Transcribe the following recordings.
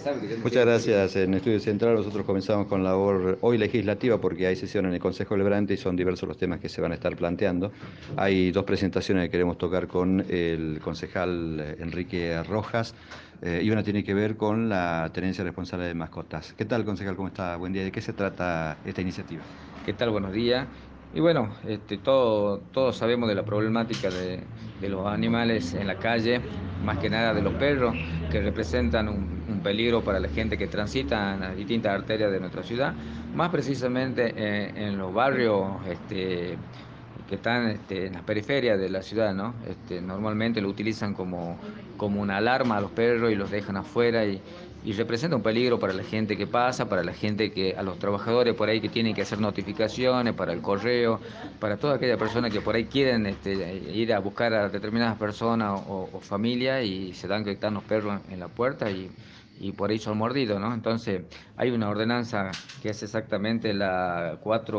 Muchas gracias. En Estudio Central nosotros comenzamos con la labor hoy legislativa porque hay sesión en el Consejo Deliberante y son diversos los temas que se van a estar planteando. Hay dos presentaciones que queremos tocar con el concejal Enrique Rojas y una tiene que ver con la tenencia responsable de mascotas. ¿Qué tal, concejal? ¿Cómo está? Buen día. ¿De qué se trata esta iniciativa? ¿Qué tal? Buenos días. Y bueno, todos sabemos de la problemática de los animales en la calle, más que nada de los perros, que representan un peligro para la gente que transita en las distintas arterias de nuestra ciudad, más precisamente en los barrios que están en las periferias de la ciudad, ¿no? Normalmente lo utilizan como una alarma a los perros y los dejan afuera y representa un peligro para la gente que pasa, para la gente a los trabajadores por ahí que tienen que hacer notificaciones, para el correo, para toda aquella persona que por ahí quieren ir a buscar a determinadas personas o familias y se dan que están los perros en la puerta y por ahí son mordidos, ¿no? Entonces hay una ordenanza que es exactamente la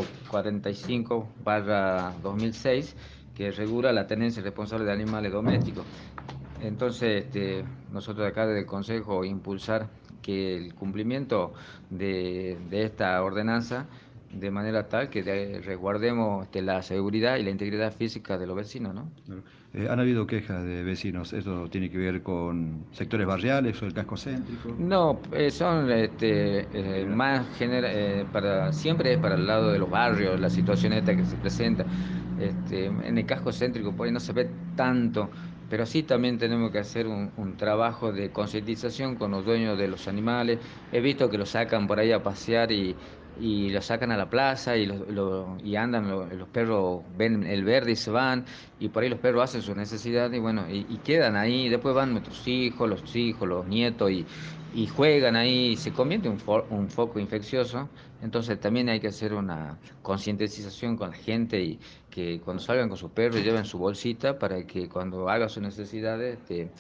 445/2006 que regula la tenencia responsable de animales domésticos. Entonces, nosotros acá desde el Consejo impulsar que el cumplimiento de esta ordenanza de manera tal que resguardemos la seguridad y la integridad física de los vecinos, ¿no? Claro. ¿Han habido quejas de vecinos? ¿Esto tiene que ver con sectores barriales o el casco céntrico? No, son General. más siempre es para el lado de los barrios, la situación esta que se presenta. En el casco céntrico por ahí no se ve tanto, pero sí también tenemos que hacer un trabajo de concientización con los dueños de los animales. He visto que los sacan por ahí a pasear y los sacan a la plaza y andan, los perros ven el verde y se van, y por ahí los perros hacen su necesidad y bueno, y quedan ahí. Después van nuestros hijos, los nietos y juegan ahí, se convierte en un foco infeccioso. Entonces también hay que hacer una concientización con la gente y que cuando salgan con sus perros lleven su bolsita para que cuando hagan sus necesidades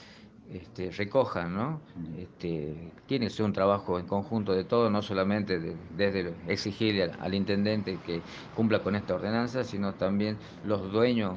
recojan, ¿no? Tiene que ser un trabajo en conjunto de todos, no solamente desde exigirle al intendente que cumpla con esta ordenanza, sino también los dueños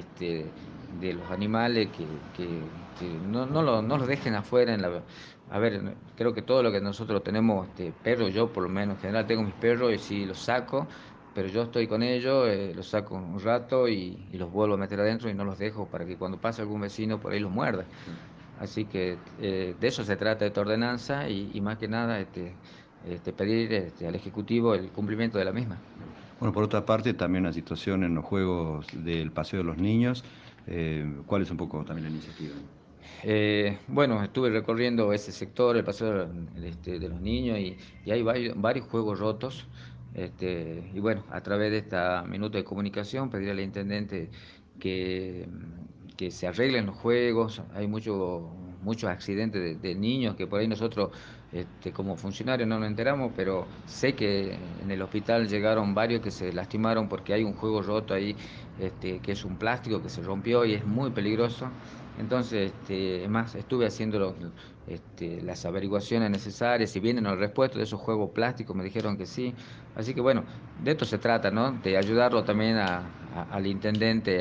de los animales que no los dejen afuera a ver, creo que todo lo que nosotros tenemos, perros, yo por lo menos en general tengo mis perros y si los saco, pero yo estoy con ellos, los saco un rato y los vuelvo a meter adentro y no los dejo para que cuando pase algún vecino por ahí los muerda. Así que de eso se trata esta ordenanza y más que nada pedir al Ejecutivo el cumplimiento de la misma. Bueno, por otra parte, también una situación en los juegos del Paseo de los Niños. ¿Cuál es un poco también la iniciativa? Bueno, estuve recorriendo ese sector, el paseo de los niños, y hay varios juegos rotos. Y bueno, a través de esta minuta de comunicación, pedir al intendente que, que se arreglen los juegos. Hay muchos accidentes de niños que por ahí nosotros, como funcionarios, no nos enteramos, pero sé que en el hospital llegaron varios que se lastimaron porque hay un juego roto ahí, que es un plástico que se rompió y es muy peligroso. Entonces, es más, estuve haciendo las averiguaciones necesarias, si vienen los repuestos de esos juegos plásticos, me dijeron que sí. Así que bueno, de esto se trata, ¿no? De ayudarlo también al intendente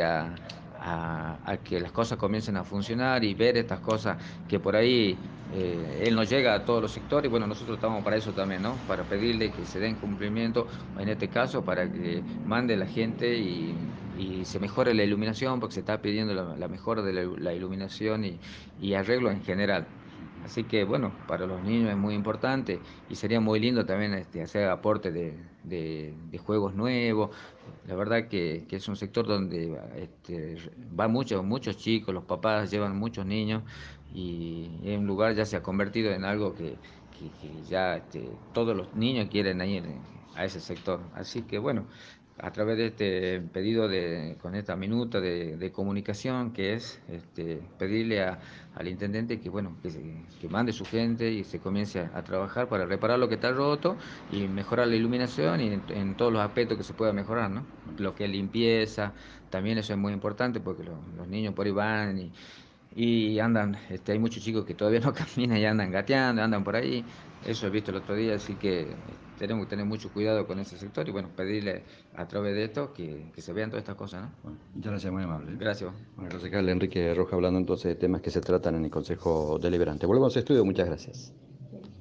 a que las cosas comiencen a funcionar y ver estas cosas que por ahí él no llega a todos los sectores. Bueno, nosotros estamos para eso también, ¿no? Para pedirle que se den cumplimiento, en este caso, para que mande la gente y se mejore la iluminación, porque se está pidiendo la mejora de la iluminación y arreglo en general. Así que bueno, para los niños es muy importante y sería muy lindo también hacer aporte de juegos nuevos. La verdad que es un sector donde va muchos chicos, los papás llevan muchos niños y es un lugar ya se ha convertido en algo que ya todos los niños quieren ir a ese sector. Así que bueno, a través de este pedido con esta minuta de comunicación, que es pedirle al intendente que, bueno, que mande su gente y se comience a trabajar para reparar lo que está roto y mejorar la iluminación y en todos los aspectos que se pueda mejorar, ¿no? Lo que es limpieza, también eso es muy importante porque los niños por ahí van y andan, hay muchos chicos que todavía no caminan y andan gateando, andan por ahí. Eso he visto el otro día, así que tenemos que tener mucho cuidado con ese sector y bueno, pedirle a través de esto que se vean todas estas cosas, ¿no? Bueno, muchas gracias, muy amable. Gracias. Bueno, el concejal Enrique Rojas hablando entonces de temas que se tratan en el Consejo Deliberante. Volvemos a estudio, muchas gracias.